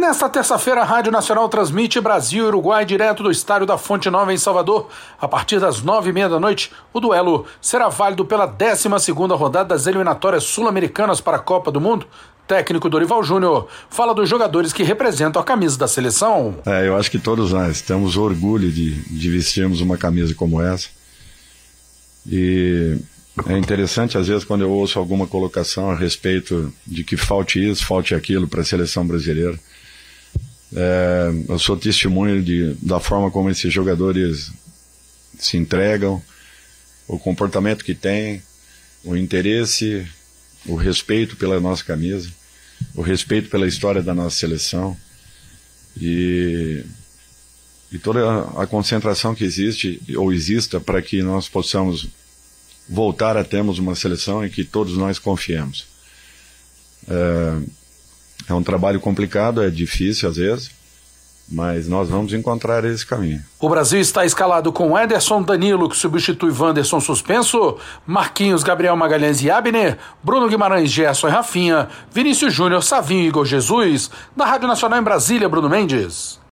Nesta terça-feira, a Rádio Nacional transmite Brasil e Uruguai direto do estádio da Fonte Nova em Salvador. A partir das 9h30 da noite, o duelo será válido pela 12ª rodada das eliminatórias sul-americanas para a Copa do Mundo. Técnico Dorival Júnior fala dos jogadores que representam a camisa da seleção. Eu acho que todos nós temos orgulho de vestirmos uma camisa como essa. E é interessante, às vezes, quando eu ouço alguma colocação a respeito de que falte isso, falte aquilo para a seleção brasileira. Eu sou testemunho da forma como esses jogadores se entregam, o comportamento que têm, o interesse, o respeito pela nossa camisa, o respeito pela história da nossa seleção e toda a concentração que existe ou exista para que nós possamos voltar a termos uma seleção em que todos nós confiemos. É um trabalho complicado, é difícil às vezes, mas nós vamos encontrar esse caminho. O Brasil está escalado com Ederson Danilo, que substitui Wanderson suspenso, Marquinhos, Gabriel Magalhães e Abner, Bruno Guimarães, Gerson e Rafinha, Vinícius Júnior, Savinho e Igor Jesus. Da Rádio Nacional em Brasília, Bruno Mendes.